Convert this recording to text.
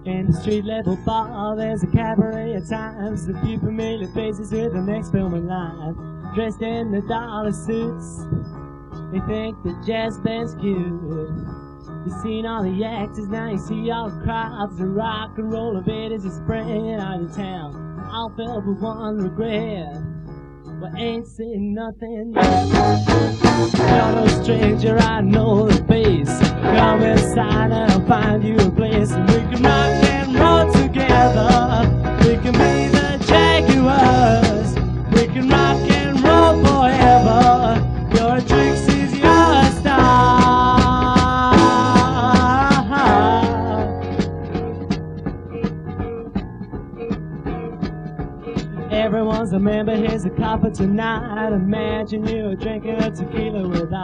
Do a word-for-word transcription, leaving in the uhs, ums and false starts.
In the street level bar, there's a cabaret at times. A few familiar faces with the next film in line, dressed in the dollar suits. They think the jazz band's cute. You've seen all the actors, now you see all the crowds. The rock and roll invaders are spraying out of town. All filled with one regret, but ain't seen nothing yet. You're no stranger, I know the face. Come inside and I'll find you a place, and we can rock and roll together. We can be the Jaguars. We can rock and roll forever. Your tricks is your star. Everyone's a member, here's a copper tonight. Imagine you're drinking a tequila without